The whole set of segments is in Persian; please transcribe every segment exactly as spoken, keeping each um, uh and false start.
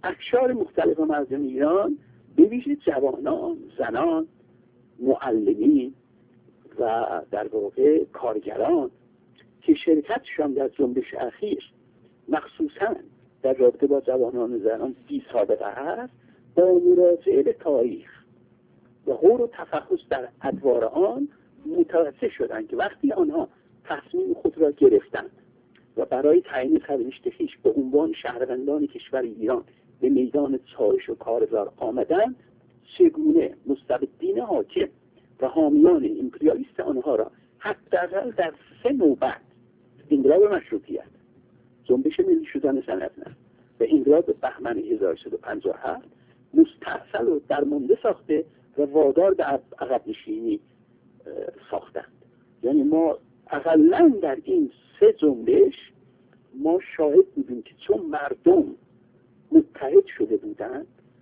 اقشار مختلف مردم ایران به ویژه جوانان، زنان، معلمین و در واقع کارگران که شرکتشان در جنبش اخیر مخصوصاً در رابطه با جوانان و زنان بی سابقه است، با مراجعه به تاریخ و غور و تفحص در ادوار آن متوجه شدند که وقتی آنها تصمیم خود را گرفتند و برای تعیین سرنوشت خویش به عنوان شهروندان کشور ایران به میدان چالش و کارزار آمدند، چگونه مستبدین حاکم و حامیان امپریالیست آنها را حداقل در سه نوبت، انقلاب مشروطیت، جنبش ملی شدن صنعت نفت و انقلاب بهمن هزار و سیصد و پنجاه و هفت مستحصل و درمانده ساخته و وادار به عقب نشینی ساختند. یعنی ما اقلاً در این سه جنبش ما شاهد بودیم که چون مردم متحد شده بودند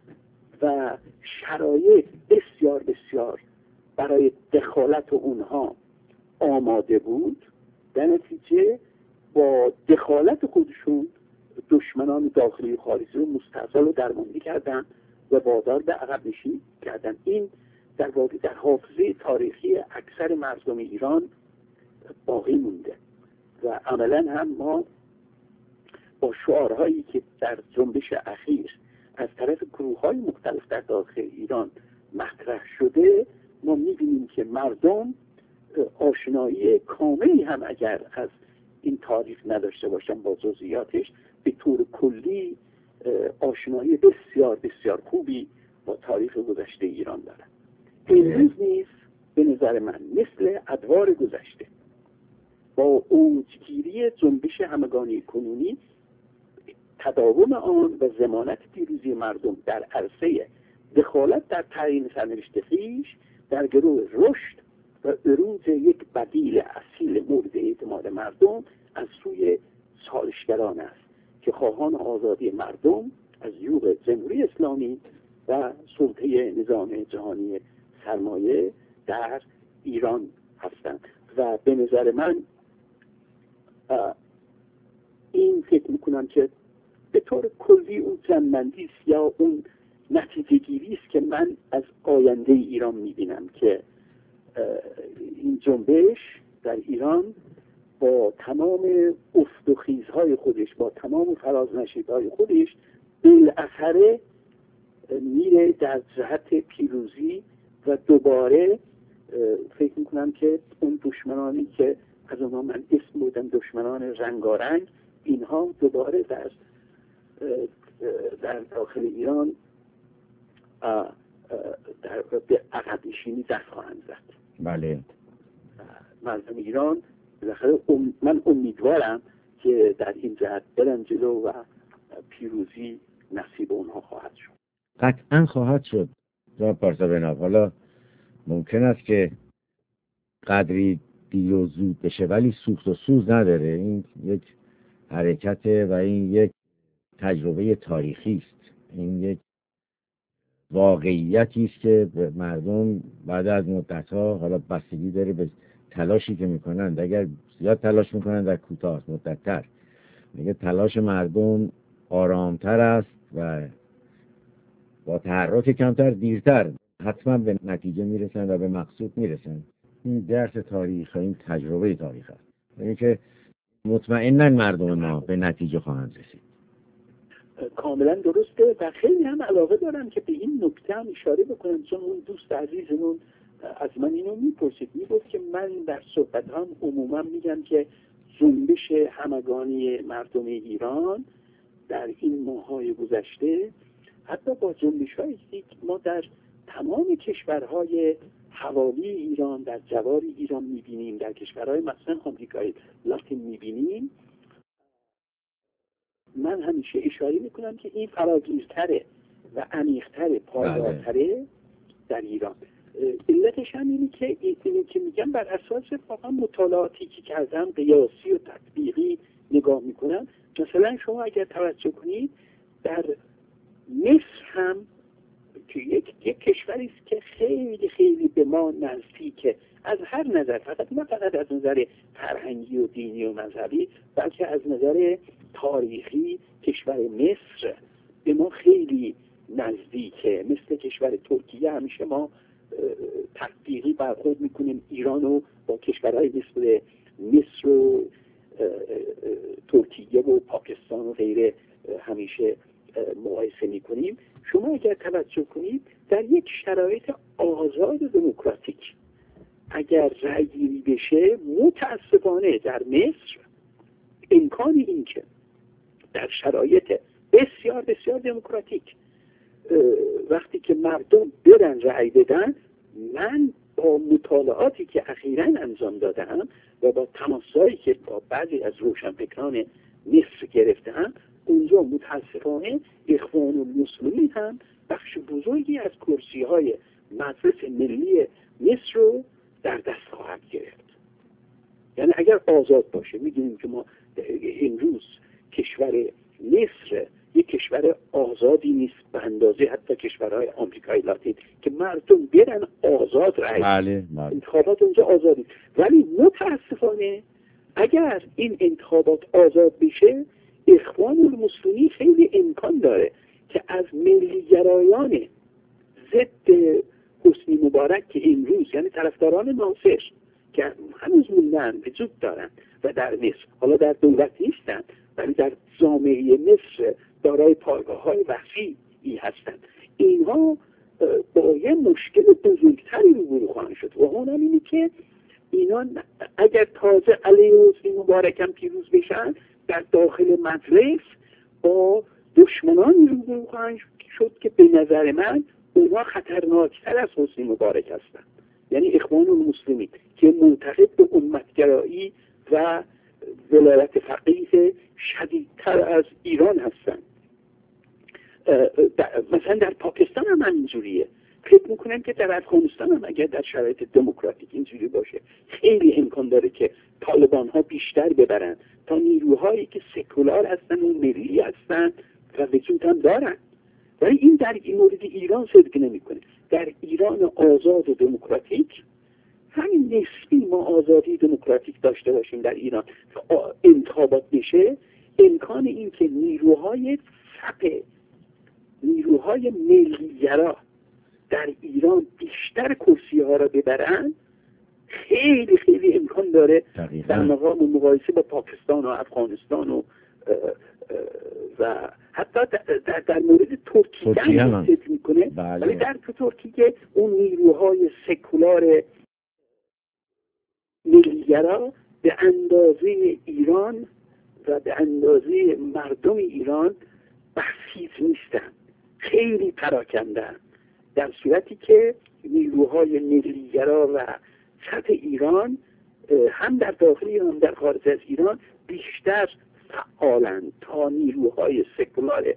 و شرایط بسیار بسیار برای دخالت اونها آماده بود، در نتیجه با دخالت خودشون دشمنان داخلی و خارجی رو مستحصل و درمانده کردن و وادار به عقب نشینی کردن. این در واقع در حافظه تاریخی اکثر مردم ایران باقی مونده و عملا هم ما با شعارهایی که در جنبش اخیر از طرف گروه‌های مختلف در داخل ایران مطرح شده، ما می‌بینیم که مردم آشنایی کاملی هم اگر از این تاریخ نداشته باشن با جزئیاتش، به طور کلی آشنایی بسیار بسیار خوبی با تاریخ گذشته ایران دارن. امروز نیز به نظر من مثل ادوار گذشته با اوجگیری جنبش همگانی کنونی، تداوم آن و ضمانت پیروزی مردم در عرصه دخالت در تعیین سرنوشت خویش در گروه رشد و عروج یک بدیل اصیل مورد اعتماد مردم از سوی چالشگران است که خواهان آزادی مردم از یوغ جمهوری اسلامی و سلطه نظام جهانی سرمایه در ایران هستند. و به نظر من این فکر میکنم که به طور کلی اون جنبندی است یا اون نتیجه گیری است که من از آینده ایران میبینم که این جنبش در ایران با تمام افت و خیزهای خودش، با تمام فرازنشیب‌های خودش، بالاخره میره در جهت پیروزی و دوباره فکر میکنم که اون دشمنانی که از اونها من اسم بودم دشمنان رنگارنگ، اینها دوباره در در داخل ایران در به عقب نشینی دست خواهند زد. بله. مردم ایران بالاخره ام من امیدوارم که در این جهت برن جلو و پیروزی نصیب اونها خواهد شد. قطعا خواهد شد. جناب پارسا، حالا ممکن است که قدری دیر و زود بشه ولی سوخت و سوز نداره. این یک حرکت و این یک تجربه تاریخی است. این یک واقعیتی است که مردم بعد از مدت‌ها، حالا بستگی داره به تلاشی که میکنند، اگر زیاد تلاش میکنند در کوتاه مدت‌تر، میگه تلاش مردم آرامتر است و با تحرک کمتر دیرتر حتما به نتیجه میرسن و به مقصود میرسن. این درس تاریخ، این تجربه تاریخ است. یعنی که مطمئناً مردم ما به نتیجه خواهند رسید. کاملا درسته و خیلی هم علاقه دارم که به این نکته هم اشاره بکنم، چون اون دوست عزیزمون از من اینو میپرسید، میگفت که من در صحبت هم عموما میگم که جنبش همگانی مردم ایران در این ماه‌های گذشته حتی با جنبش‌هایی که ما در تمام کشورهای حوالی ایران، در جوار ایران میبینیم، در کشورهای مثلا آمریکای لاتین میبینیم، من همیشه اشاره میکنم که این فراگیرتره و عمیق‌تره، پایدارتره در ایران. علتش هم اینه که اینه که میگم بر اساس واقعا مطالعاتی که کردم، قیاسی و تطبیقی نگاه میکنم. مثلا شما اگر توجه کنید در مصر هم که یک یک کشوری است که خیلی خیلی به ما نزدیکه از هر نظر، فقط نه فقط از نظر فرهنگی و دینی و مذهبی، بلکه از نظر تاریخی. کشور مصر به ما خیلی نزدیکه. مثل کشور ترکیه همیشه ما تطبیقی برخورد میکنیم ایران رو با کشورهای مثل مصر و ترکیه و پاکستان و غیره همیشه مقایسه میکنیم. شما اگر توجه کنید در یک شرایط آزاد و دموکراتیک اگر رأی گیری بشه، متاسفانه در مصر امکان این که در شرایط بسیار بسیار دموکراتیک وقتی که مردم برن رأی بدن، من با مطالعاتی که اخیراً انجام دادم و با تماسایی که با بعضی از روشنفکران مصر گرفتم، اونجا متاسفانه اخوان المسلمین هم بخش بزرگی از کرسی‌های مجلس ملی مصر رو در دست خواهد گرفت. یعنی اگر آزاد باشه، می‌دونیم که ما امروز کشور مصر یک کشور آزادی نیست به اندازه حتی کشورهای آمریکای لاتین که مردم برن آزاد رأی بله بله. انتخابات اونجا آزادی. ولی متاسفانه اگر این انتخابات آزاد بشه، اخوان المسلمین خیلی امکان داره که از ملیگرایان ضد حسنی مبارک که امروز، یعنی طرفداران ناصر که هنوز موندن وجود دارن و در مصر حالا در دولت نیستن ولی در جامعه مصر دارای پایگاه‌های وسیعی هستند، اینها با یه مشکل بزرگتری روبرو خواهند شد و اونم اینه که اینا اگر تازه علیه حسنی مبارک هم پیروز بشن، در داخل مجلس با دشمنان روبرو خواهند شد که به نظر من اونها خطرناکتر از حسنی مبارک هستند. یعنی اخوان المسلمین که معتقد به امتگرایی و ولایت فقیه شدیدتر از ایران هستند. مثلا در پاکستان هم اینجوریه. فکر میکنم که در افغانستان هم اگر در شرایط دموکراتیک اینجوری باشه، خیلی امکان داره که طالبان ها بیشتر ببرن تا نیروهایی که سکولار هستن و ملی هستن و وجود هم دارن. ولی این در این مورد ایران صدق نمیکنه. در ایران آزاد و دموکراتیک، همین نسبی ما آزادی دموکراتیک داشته باشیم در ایران، انتخابات بشه، امکان این که نیروهای چپ، نیروهای ملیگرا در ایران بیشتر کرسی ها را ببرن، خیلی خیلی امکان داره دقیقا. در مقام مقایسه با پاکستان و افغانستان و و حتی در, در مورد ترکیه هم حسید میکنه. ولی در ترکیه اون نیروهای سکولار ملیگرا به اندازه ایران و به اندازه مردم ایران بسیط نیستن، خیلی پراکندن، در صورتی که نیروهای ملیگرا و چپ ایران هم در داخل ایران هم در خارج از ایران بیشتر فعالند تا نیروهای سکولار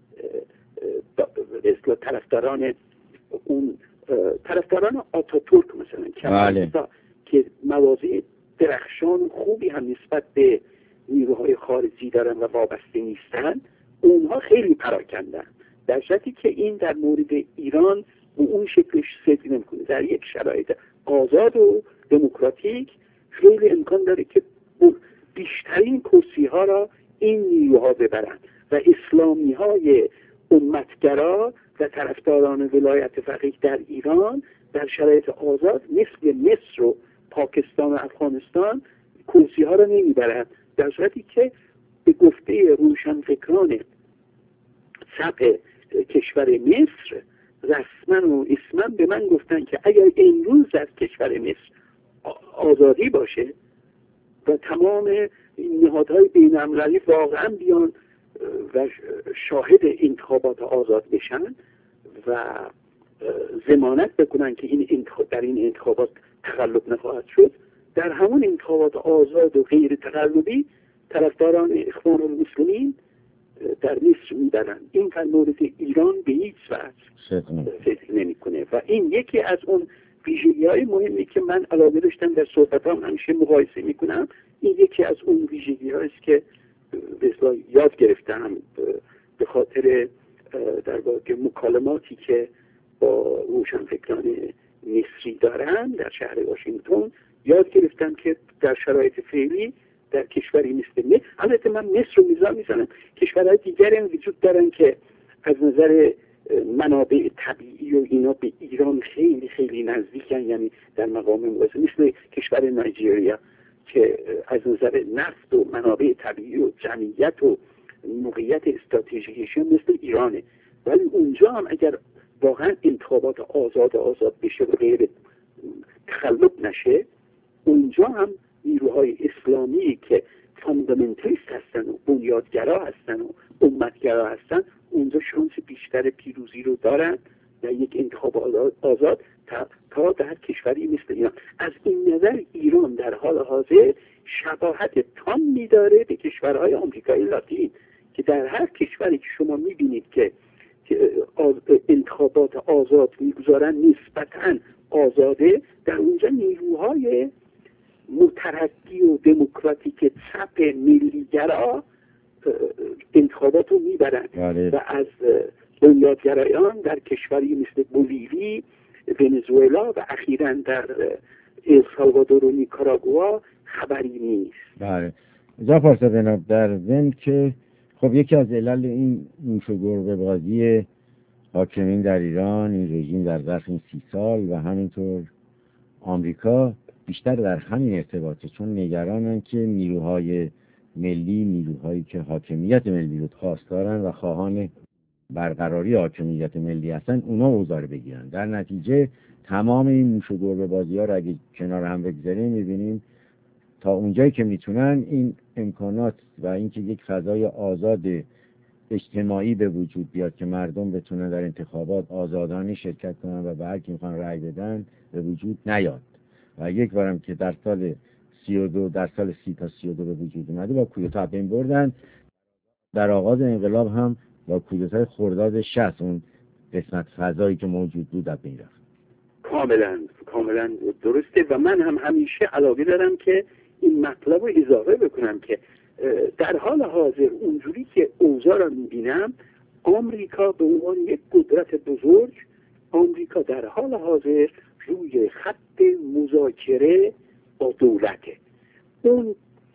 اصلا طرفداران اون طرفداران آتاتورک مثلا بله. که مواضع درخشان خوبی هم نسبت به نیروهای خارجی دارن و وابسته نیستن، اونها خیلی پراکندن، در شرطی که این در مورد ایران به اون شکلش صدق نمیکنه. در یک شرایط آزاد و دموکراتیک خیلی امکان داره که بیشترین کرسی ها را این نیروها ببرن و اسلامی های امتگرا و طرفداران ولایت فقیه در ایران در شرایط آزاد مثل مصر و پاکستان و افغانستان کرسی ها را نمیبرن، در صورتی که به گفته روشنفکران چپ کشور مصر رسما و اسما به من گفتن که اگر امروز از کشور مصر آزادی باشه و تمام نهادهای بین‌المللی واقعا بیان و شاهد انتخابات آزاد بشن و ضمانت بکنن که این انتخاب در این انتخابات تقلب نخواهد شد، در همون انتخابات آزاد و غیر تقلبی طرفداران اخوان المسلمین در مصر میبرن. این در مورد ایران به هیچ وجه فکر نمیکنه و این یکی از اون ویژگی‌های مهمی که من علاقه داشتم در صحبتام همیشه مقایسه میکنم. این یکی از اون ویژگی‌هایی است که به اصطلاح یاد گرفتم به خاطر در واقع مکالماتی که با روشنفکران مصری دارن در شهر واشنگتن، یاد گرفتم که در شرایط فعلی در کشوری مثل مصر، البته من مصر رو میذارم میزنم، کشورهای دیگری هم وجود دارن که از نظر منابع طبیعی و اینا به ایران خیلی خیلی نزدیکن، یعنی در مقام مقایسه مثل کشور نایجریا که از نظر نفت و منابع طبیعی و جمعیت و موقعیت استراتژیکیشون مثل ایرانه، ولی اونجا هم اگر واقعا انتخابات آزاد آزاد بشه و غیر تخلف نشه، اونجا هم نیروهای اسلامی که فاندامنتالیست هستن و بنیادگرا هستن و امتگرا هستن، اونجا شانس بیشتر پیروزی رو دارن در یک انتخاب آزاد تا, تا در کشوری مثل ایران. از این نظر ایران در حال حاضر شباهت تامی داره به کشورهای آمریکای لاتین که در هر کشوری که شما میبینید که انتخابات آزاد میگذارن نسبتاً آزاده، در اونجا نیروهای مترقی و دموکراتیک چپ ملیگرا انتخابات رو میبرن و از بنیادگرایان در کشوری مثل بولیوی، ونزوئلا و اخیراً در السالوادور و نیکاراگوا خبری نیست. بله. جا پارسا جناب، در ضمن که خب یکی از علل این نوش و گربه بازی حاکمین در ایران، این رژیم در ظرف این سی سال و همینطور آمریکا بیشتر در همین ارتباطه، چون نگرانن که نیروهای ملی، نیروهایی که حاکمیت ملی رو خواستارن و خواهان برقراری حاکمیت ملی هستن، اونا اوضاع بگیرن. در نتیجه تمام این نوش و گربه بازی ها رو اگه کنار هم بگذاریم میبینیم تا اونجایی که میتونن این امکانات و اینکه یک فضای آزاد اجتماعی به وجود بیاد که مردم بتونن در انتخابات آزادانه شرکت کنن و به هر کی میخوان رأی بدن به وجود نیاد. و یک بارم که در سال سی و دو در سال سی تا سی و دو به وجود اومده با کودتا بین بردن، در آغاز انقلاب هم با کودتای خرداد شصت اون قسمت فضایی که موجود بود از بین رفت. کاملا کاملا درسته و من هم همیشه علاقه دارم که این مطلب رو اضافه بکنم که در حال حاضر اونجوری که اوضاع را میبینم، آمریکا به عنوان یک قدرت بزرگ، آمریکا در حال حاضر روی خط مذاکره با دولته. اون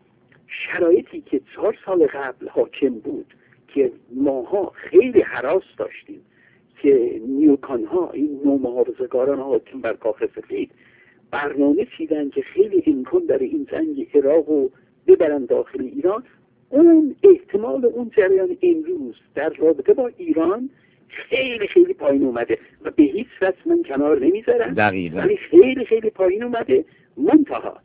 شرایطی که چهار سال قبل حاکم بود که ماها خیلی هراس داشتیم که نیوکان ها، این نومحافظه‌کاران حاکم بر کاخ سفید برنامه چیدن که خیلی امکان داره این جنگ عراق رو ببرن داخل ایران، اون احتمال اون جریان امروز در رابطه با ایران خیلی خیلی پایین اومده و به هیچ وجه من کنار نمیذارم، ولی خیلی خیلی پایین اومده. منتها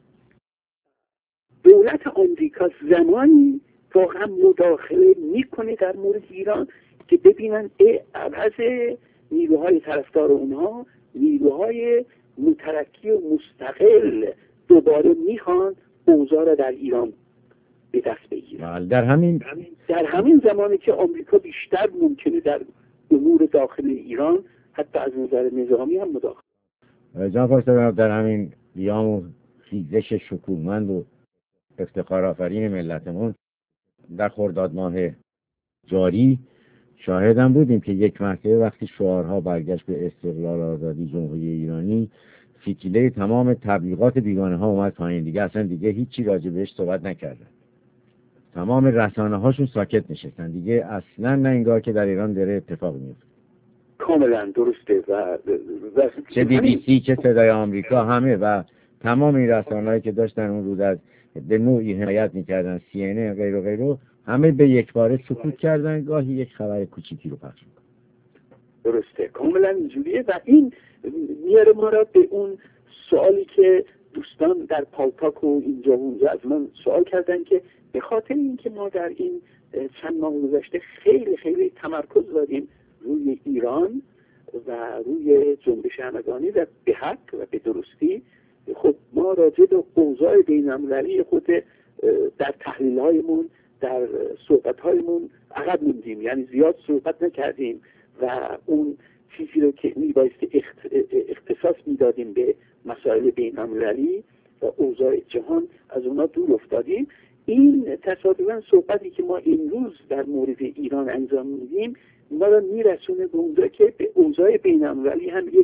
دولت آمریکا زمانی واقعا مداخله میکنه در مورد ایران که ببینن عوض نیروهای طرفدار اونها، نیروهای مترقی و مستقل دوباره میخوان اوضاع را در ایران به دست بگیرن. در همین در همین زمانی که آمریکا بیشتر ممکنه در امور داخل ایران حتی از نظر نظامی هم مداخله. جناب پاسدار، در همین قیام و خیزش شکوهمند و افتخار آفرین ملتمون در خرداد ماه جاری شاهدم بودیم که یک مرتبه وقتی شعارها برگشت به استقلال، آزادی، جمهوری ایرانی، فتیله تمام تبلیغات بیگانه ها اومد پایین. دیگه اصلا دیگه هیچی راجع بهش صحبت نکردن، تمام رسانه هاشون ساکت نشستن، دیگه اصلا نه انگار که در ایران داره اتفاق میفته. کاملا درسته و, و چه بی بی سی چه صدای آمریکا همه و تمام این رسانه‌هایی که داشتن اون روز از به نوعی حمایت میکردن، سی ان ان غیر و غیره، همه به یک باره سکوت کردن، گاهی یک خبر کوچیکی رو پخش میکنن. درسته، کاملا اینجوریه و این میاره ما را به اون سوالی که دوستان در پالتاک و اینجا و اونجا از من سوال کردن که به خاطر اینکه ما در این چند ماه گذشته خیلی خیلی تمرکز داریم روی ایران و روی جنبش همگانی و به حق و به درستی، خب ما راجع به اوضاع بین‌المللی خود در تحلیل‌هایمون، در صحبت‌هایمون عقب موندیم، یعنی زیاد صحبت نکردیم و اون چیزی رو که میبایستی اختصاص میدادیم به مسائل بین‌المللی و اوضاع جهان از اونا دور افتادیم. این تصادفاً صحبتی که ما امروز در مورد ایران انجام میدیم ما رو میرسونه به اونجا که به اوضاع بین‌المللی هم یک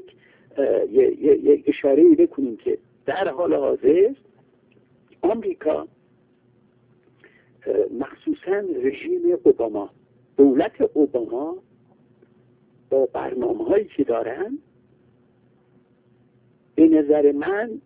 یک اشاره‌ای بکنیم که در حال حاضر آمریکا، مخصوصاً رژیم اوباما، دولت اوباما با برنامه هایی که دارن به نظر من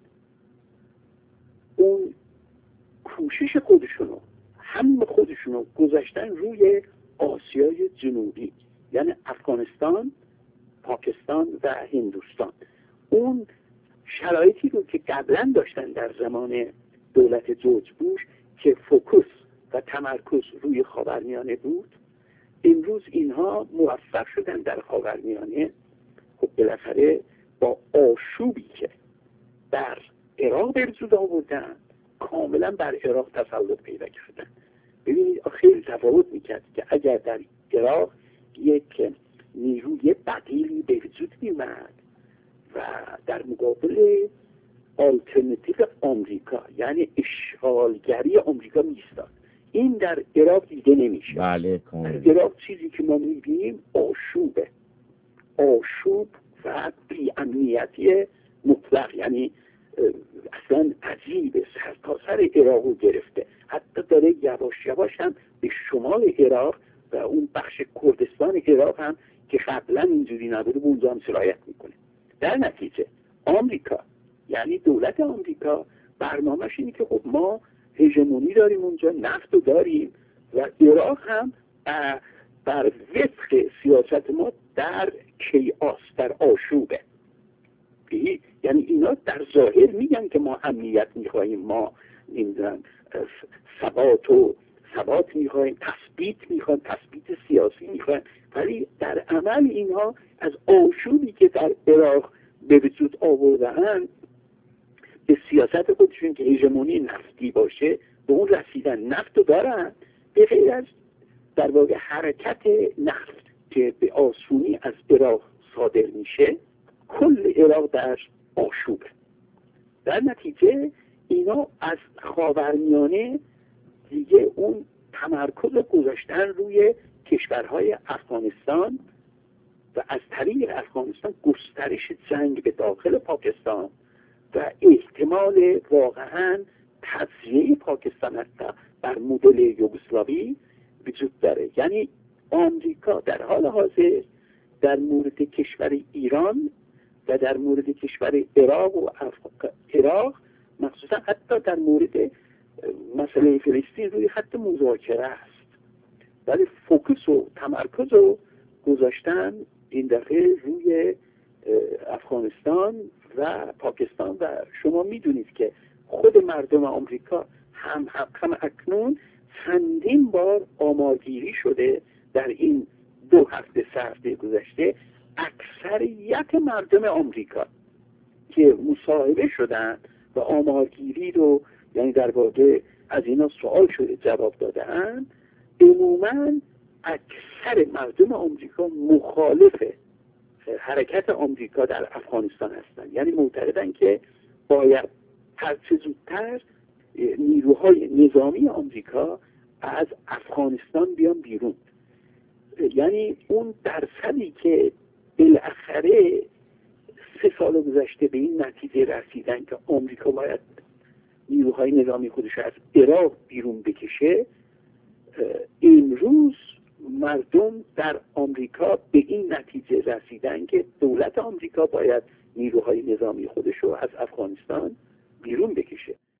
اون کوشش خودشونو هم خودشونو گذاشتن روی آسیای جنوبی، یعنی افغانستان، پاکستان و هندوستان. اون شرایطی رو که قبلا داشتن در زمان دولت جورج بوش که فوکوس و تمرکز روی خاورمیانه بود، امروز اینها موفق شدن در خاورمیانه خب بالاخره با آشوبی که در عراق به وجود آوردن کاملا بر عراق تسلط پیدا کردن. ببینید خیلی تفاوت میکرد که اگر در عراق یک نیروی بدیلی به وجود میومد و در مقابل آلترناتیو آمریکا، یعنی اشغالگری آمریکا میستاد، این در عراق دیده نمیشه. بله کاملا. در عراق چیزی که ما میبینیم آشوبه، آشوب و بی‌امنیتی مطلق، یعنی اصلا عجیبه، سر تا سر عراق رو گرفته، حتی داره یواش یواش هم به شمال عراق و اون بخش کردستان عراق هم که قبلا اینجوری نبوده به اونجا هم سرایت میکنه. در نتیجه آمریکا، یعنی دولت آمریکا برنامه‌اش اینه که خب ما هژمونی داریم اونجا، نفت رو داریم و عراق هم بر وفق سیاست ما در کیاس، در آشوبه. یعنی اینا در ظاهر میگن که ما امنیت میخواهیم، ما نمیدونم ثبات و ثبات میخواهیم، تثبیت میخواهیم، تثبیت سیاسی میخواهیم، ولی در عمل اینها از آشوبی که در عراق به وجود آوردن به سیاست خودشون که هژمونی نفتی باشه به اون رسیدن. نفت رو دارن، به غیر از در واقع حرکت نفت که به آسونی از عراق صادر میشه کل عراق در آشوبه. در نتیجه اینا از خاورمیانه دیگه اون تمرکز گذاشتن روی کشورهای افغانستان و از طریق افغانستان گسترش جنگ به داخل پاکستان و احتمال واقعا تجزیه پاکستان حتی بر مدل یوگسلاوی وجود داره. یعنی آمریکا در حال حاضر در مورد کشور ایران و در مورد کشور عراق و عراق مخصوصا حتی در مورد مسئله فلسطین روی خط مذاکره است، ولی فوکس و تمرکز رو گذاشتن این دفعه روی افغانستان و پاکستان و شما میدونید که خود مردم آمریکا هم هم اکنون چندین بار آمارگیری شده در این دو هفته سه هفته گذشته. اکثریت مردم آمریکا که مصاحبه شدن و آمارگیری رو یعنی در واقع از اینا سوال شده جواب دادن، عموماً اکثر مردم آمریکا مخالف حرکت آمریکا در افغانستان هستند. یعنی معتقدن که باید هرچه زودتر نیروهای نظامی آمریکا از افغانستان بیان بیرون. یعنی اون درصدی که بالاخره سه سال گذشته به این نتیجه رسیدن که آمریکا باید نیروهای نظامی خودش از عراق بیرون بکشه، امروز مردم در آمریکا به این نتیجه رسیدن که دولت آمریکا باید نیروهای نظامی خودش رو از افغانستان بیرون بکشه.